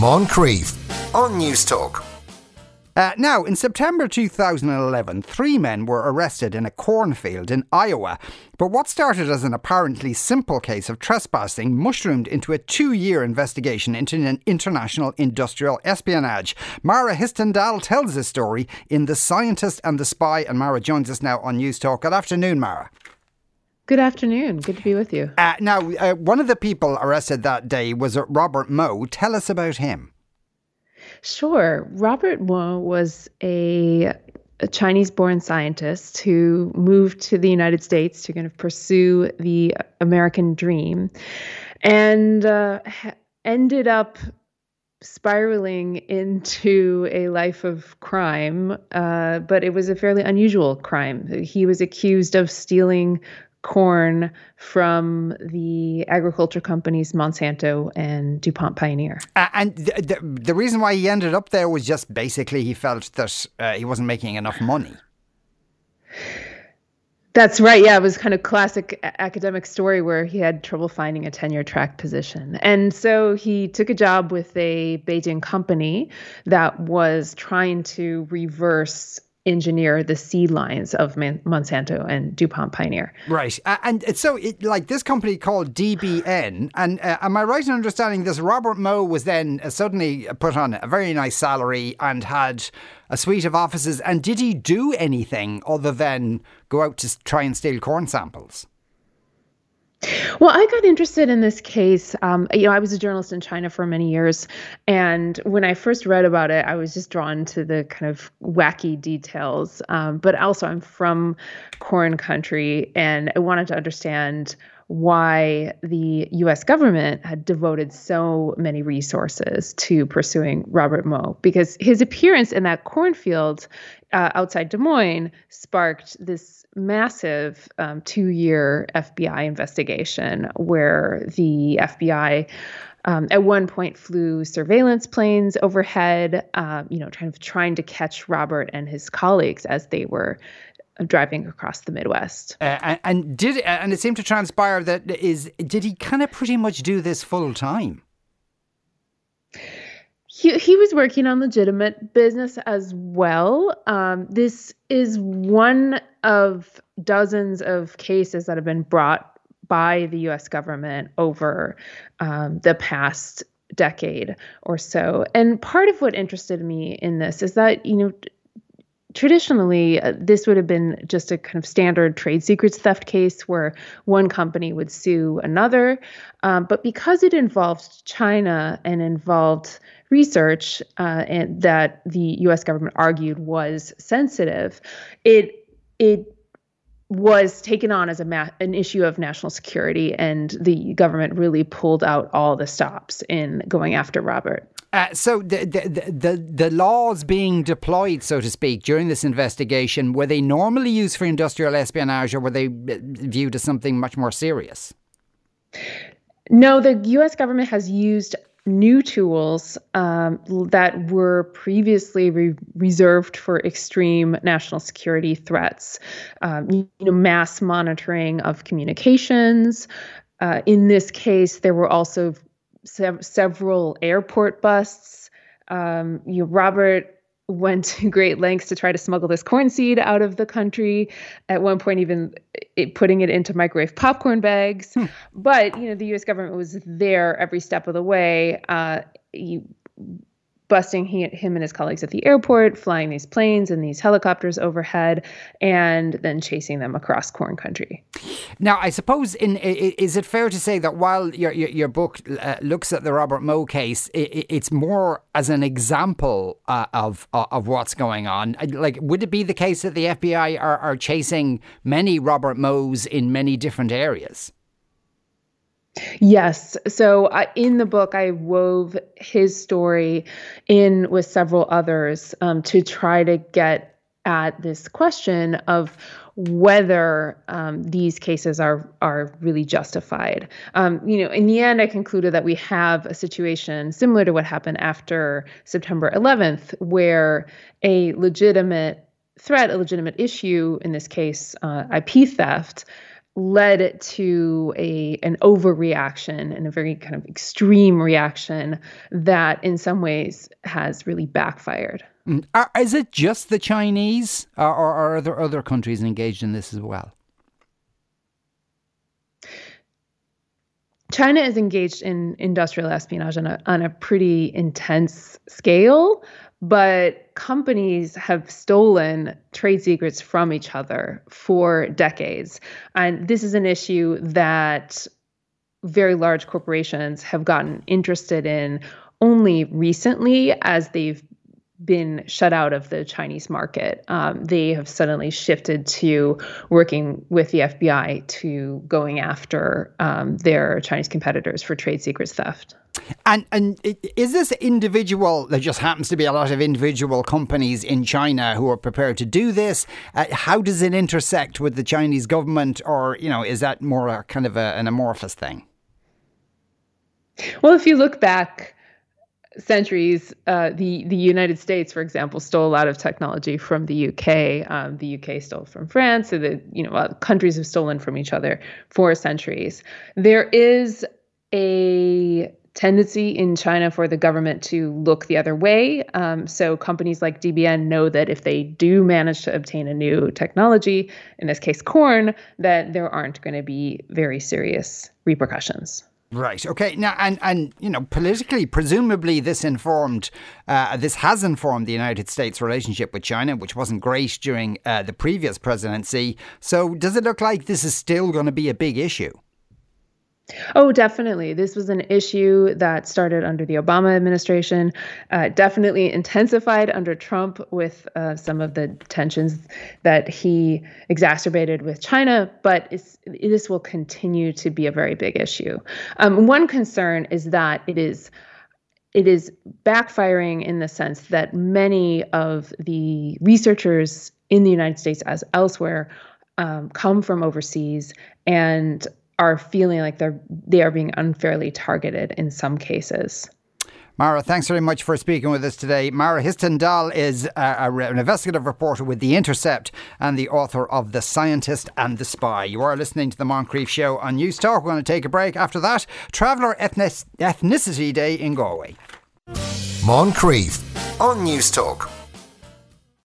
Moncrief on News Talk. Now, in September 2011, 3 men were arrested in a cornfield in Iowa. But what started as an apparently simple case of trespassing mushroomed into a 2-year investigation into an international industrial espionage. Mara Histendal tells the story in The Scientist and the Spy, and Mara joins us now on News Talk. Good afternoon, Mara. Good afternoon. Good to be with you. One of the people arrested that day was Robert Moe. Tell us about him. Sure. Robert Moe was a Chinese-born scientist who moved to the United States to kind of pursue the American dream and ended up spiraling into a life of crime, but it was a fairly unusual crime. He was accused of stealing corn from the agriculture companies Monsanto and DuPont Pioneer. And the reason why he ended up there was just basically he felt that he wasn't making enough money. That's right. Yeah, it was kind of classic academic story where he had trouble finding a tenure track position. And so he took a job with a Beijing company that was trying to reverse engineer the seed lines of Monsanto and DuPont Pioneer. Right. And so this company called DBN, and am I right in understanding this? Robert Moe was then suddenly put on a very nice salary and had a suite of offices. And did he do anything other than go out to try and steal corn samples? Well, I got interested in this case. I was a journalist in China for many years. And when I first read about it, I was just drawn to the kind of wacky details. But also I'm from corn country, and I wanted to understand why the U.S. government had devoted so many resources to pursuing Robert Moe, because his appearance in that cornfield outside Des Moines sparked this massive 2-year FBI investigation where the FBI at one point flew surveillance planes overhead, trying to catch Robert and his colleagues as they were driving across the Midwest. And it seemed to transpire that did he kind of pretty much do this full time? He was working on legitimate business as well. This is one of dozens of cases that have been brought by the U.S. government over the past decade or so. And part of what interested me in this is that, traditionally, this would have been just a kind of standard trade secrets theft case where one company would sue another. But because it involved China and involved research and that the U.S. government argued was sensitive, it was taken on as an issue of national security, and the government really pulled out all the stops in going after Robert. So the laws being deployed, so to speak, during this investigation, were they normally used for industrial espionage, or were they viewed as something much more serious? No, the U.S. government has used new tools that were previously reserved for extreme national security threats. Mass monitoring of communications. In this case, there were also several airport busts. Robert went to great lengths to try to smuggle this corn seed out of the country. At one point, even putting it into microwave popcorn bags. But the U.S. government was there every step of the way, busting him and his colleagues at the airport, flying these planes and these helicopters overhead, and then chasing them across corn country. Now, I suppose, is it fair to say that while your book looks at the Robert Moe case, it's more as an example of what's going on? Like, would it be the case that the FBI are chasing many Robert Moes in many different areas? Yes. So in the book, I wove his story in with several others to try to get at this question of whether these cases are really justified. In the end, I concluded that we have a situation similar to what happened after September 11th, where a legitimate threat, a legitimate issue, in this case, IP theft, led to an overreaction and a very kind of extreme reaction that in some ways has really backfired. Is it just the Chinese, or are there other countries engaged in this as well? China is engaged in industrial espionage on a pretty intense scale, but companies have stolen trade secrets from each other for decades. And this is an issue that very large corporations have gotten interested in only recently as they've been shut out of the Chinese market. They have suddenly shifted to working with the FBI to going after their Chinese competitors for trade secrets theft. And is this individual, there just happens to be a lot of individual companies in China who are prepared to do this? How does it intersect with the Chinese government, or, is that more a kind of an amorphous thing? Well, if you look back centuries, the United States, for example, stole a lot of technology from the UK. The UK stole from France. So countries have stolen from each other for centuries. There is a tendency in China for the government to look the other way. So companies like DBN know that if they do manage to obtain a new technology, in this case corn, that there aren't going to be very serious repercussions. Right. Okay. Now, and politically, presumably, this has informed the United States' relationship with China, which wasn't great during the previous presidency. So, does it look like this is still going to be a big issue? Oh, definitely. This was an issue that started under the Obama administration, definitely intensified under Trump with some of the tensions that he exacerbated with China, but this will continue to be a very big issue. One concern is that it is backfiring in the sense that many of the researchers in the United States as elsewhere come from overseas and are feeling like they are being unfairly targeted in some cases. Mara, thanks very much for speaking with us today. Mara Hvistendahl is an investigative reporter with The Intercept and the author of The Scientist and the Spy. You are listening to The Moncrief Show on News Talk. We're going to take a break. After that, Traveller Ethnicity Day in Galway. Moncrief on News Talk.